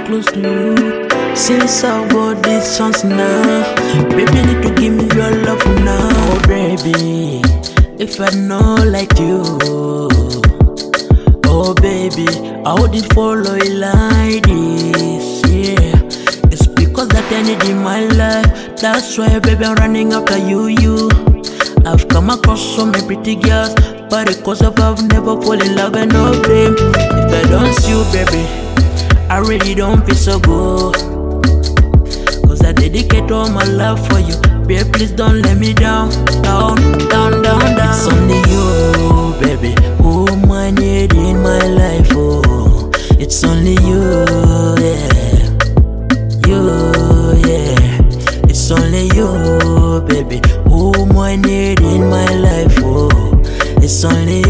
close to you. Since I got this chance now, baby, need to give me your love now. Oh baby, if I know like you, oh baby, I wouldn't follow you like this, yeah. It's because that I need in my life. That's why baby I'm running after you. I've come across so many pretty girls, but because of I've never fall in love and no blame. If I don't see you baby, I really don't feel so good, cause I dedicate all my love for you. Baby, please don't let me down. It's only you, baby, who I need in my life, oh. It's only you, yeah. You, yeah. It's only you, baby, who I need in my life, oh. It's only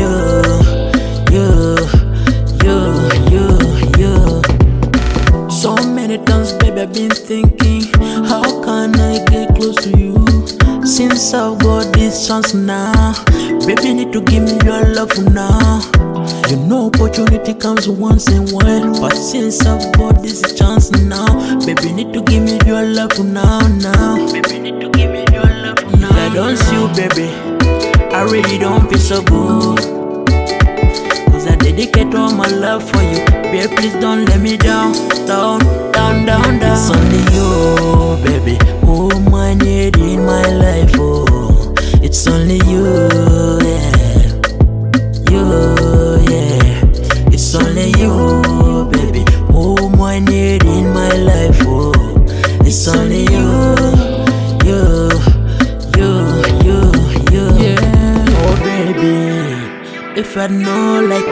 you. So many times, baby, I've been thinking, how can I get close to you? Since I've got this chance now, baby, need to give me your love now. You know opportunity comes once in a while, but since I've got this chance now, baby, need to give me your love now. Baby, need to give me your love now. If I don't see you, baby, I really don't feel so good, cause I dedicate all my love for you. Baby, please don't let me down. It's only you, baby, who I need in my life, oh. It's only you, yeah. You, yeah. It's only you, baby, who I need in my life, oh. It's only you. Yeah. Oh baby, if I know like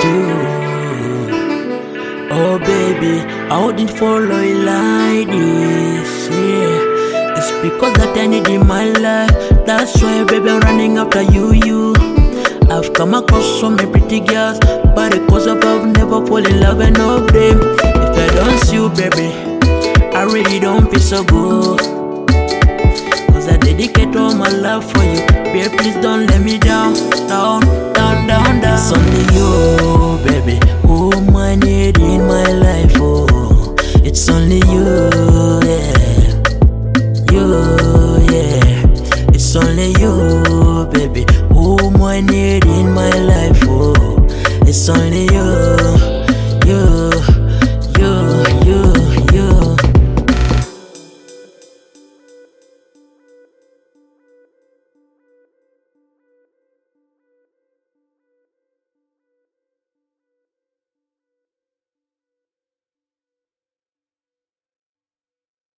you, oh baby, I wouldn't follow you like this, yeah. It's because that I need in my life. That's why baby I'm running after you. I've come across so many pretty girls, but because of I've never fall in love and no blame. If I don't see you baby, I really don't feel so good, cause I dedicate all my love for you. Baby, please don't let me down. It's only you, baby, who I need in my life, oh. It's only you, yeah. You, yeah. It's only you, baby, who I need in my life.